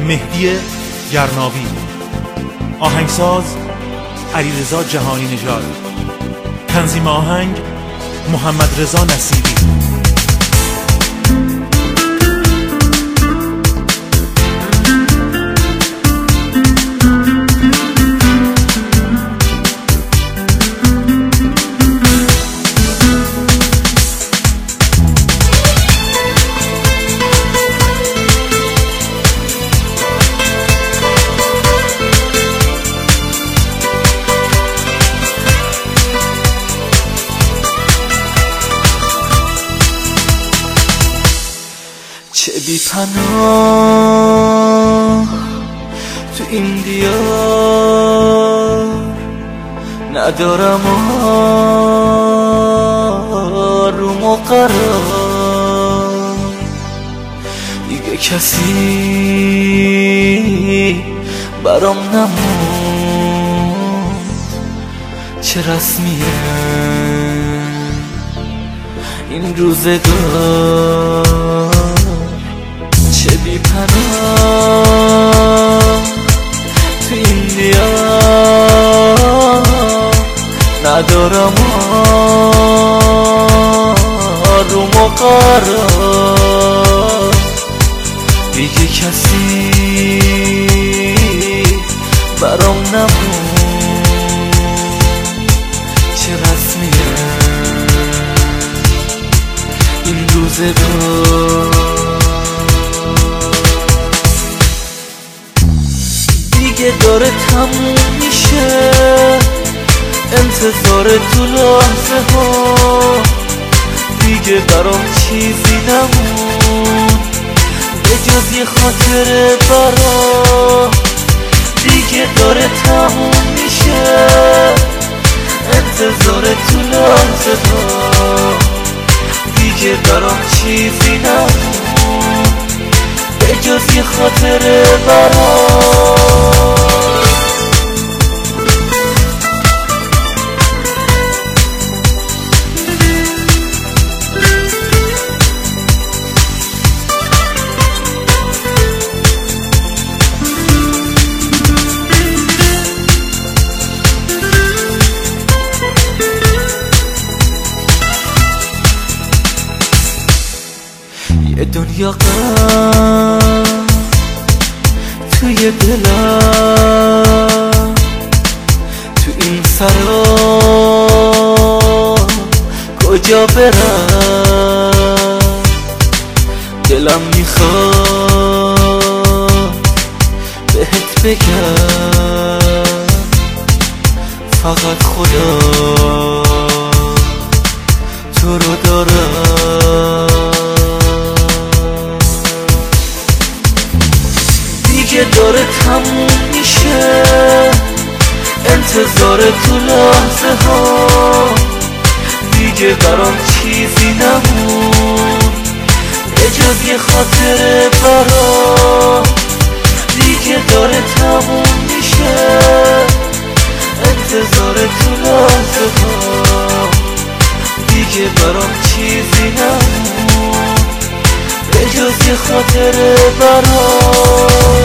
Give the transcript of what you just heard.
مهدی گرناوی، آهنگساز علیرضا جهانی نژاد، تنظیم آهنگ محمد رضا نصیری. چه بی پناه تو این دیار، ندارم آروم و قرار. دیگه کسی برام نموند، چه رسمیه این روزگار. چه بی پناه تو این دیار، ندارم آروم و قرار. دیگه کسی برام نموند، چه رسمیه این روزگار. دیگه داره تموم میشه انتظار تو لحظه ها، دیگه برام چیزی نمون به جز یه خاطره برام. دیگه داره تموم میشه انتظار تو لحظه ها، دیگه برام چیزی نمون به جز یه خاطره برام. یه دنیا غم توی دلم، تو این سرا کجا برم؟ دلم میخواد بهت بگم فقط خدا تو رو دارم. دیگه داره تموم میشه انتظار تو لحظه ها، دیگه برام چیزی نمون به جز یه خاطره برام. دیگه داره تموم میشه انتظار تو لحظه ها، دیگه برام چیزی نمون به جز یه خاطره برام.